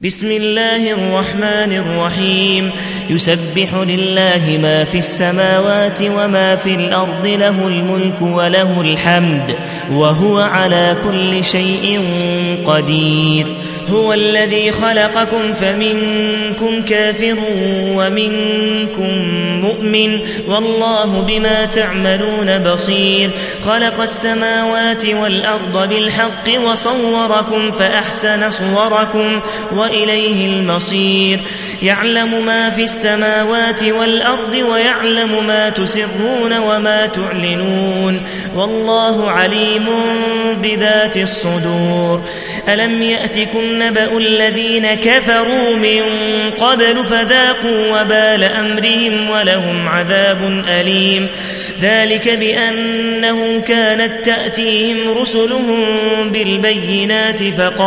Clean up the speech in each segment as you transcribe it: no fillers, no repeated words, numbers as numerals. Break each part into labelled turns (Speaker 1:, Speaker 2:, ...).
Speaker 1: بسم الله الرحمن الرحيم يسبح لله ما في السماوات وما في الأرض له الملك وله الحمد وهو على كل شيء قدير هو الذي خلقكم فمنكم كافر ومنكم مؤمن والله بما تعملون بصير خلق السماوات والأرض بالحق وصوركم فأحسن صوركم وإليه المصير يعلم ما في السماوات والأرض ويعلم ما تسرون وما تعلنون والله عليم بذات الصدور ألم يأتكم نبأ الذين كفروا من قبل فذاقوا وبال أمرهم ولهم عذاب أليم ذلك بأنه كانت تأتيهم رسلهم بالبينات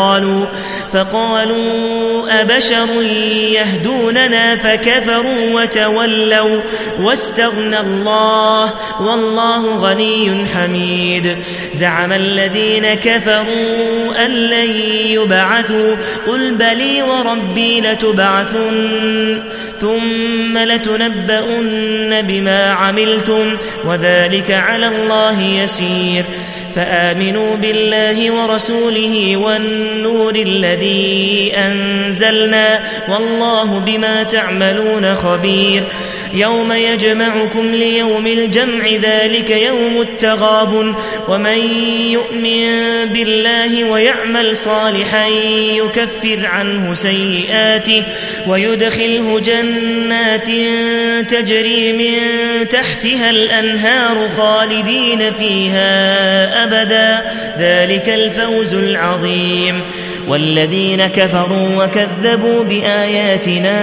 Speaker 1: فقالوا أبشر يهدوننا فكفروا وتولوا واستغنى الله والله غني حميد زعم الذين كفروا أن لن يبعثوا قل بلي وربي لتبعثن ثم لتنبؤن بما عملتم وذلك على الله يسير فآمنوا بالله ورسوله والنور الذي أنزلنا والله بما تعملون خبير يوم يجمعكم ليوم الجمع ذلك يوم التغابن ومن يؤمن بالله ويعمل صالحا يكفر عنه سيئاته ويدخله جنات تجري من تحتها الأنهار خالدين فيها أبدا ذلك الفوز العظيم والذين كفروا وكذبوا بآياتنا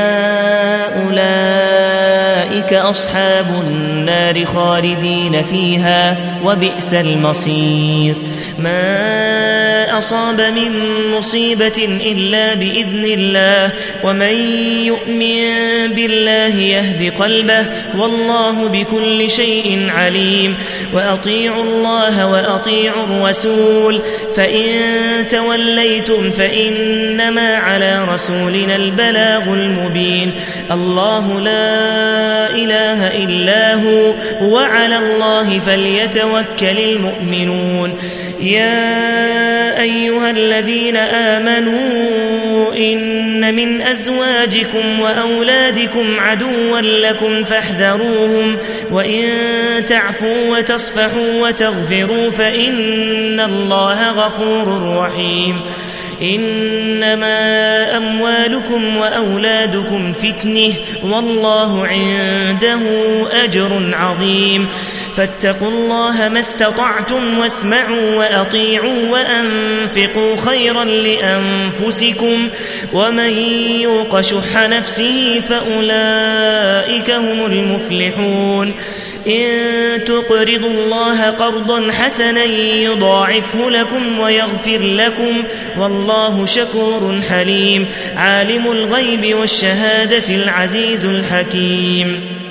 Speaker 1: أولئك أصحاب النار خالدين فيها وبئس المصير ما أصاب من مصيبة إلا بإذن الله ومن يؤمن بالله يهد قلبه والله بكل شيء عليم وأطيعوا الله وأطيعوا الرسول فإن توليتم فإنما على رسولنا البلاغ المبين الله لا إله إلا هو وعلى الله فليتوكل المؤمنون يا أيها الذين آمنوا إن من أزواجكم وأولادكم عدوا لكم فاحذروهم وإن تعفوا وتصفحوا وتغفروا فإن الله غفور رحيم إنما أموالكم وأولادكم فتنة والله عنده أجر عظيم فاتقوا الله ما استطعتم واسمعوا وأطيعوا وأنفقوا خيرا لأنفسكم ومن يوق شح نفسه فأولئك هم المفلحون إن تقرضوا الله قرضا حسنا يضاعفه لكم ويغفر لكم والله شكور حليم عالم الغيب والشهادة العزيز الحكيم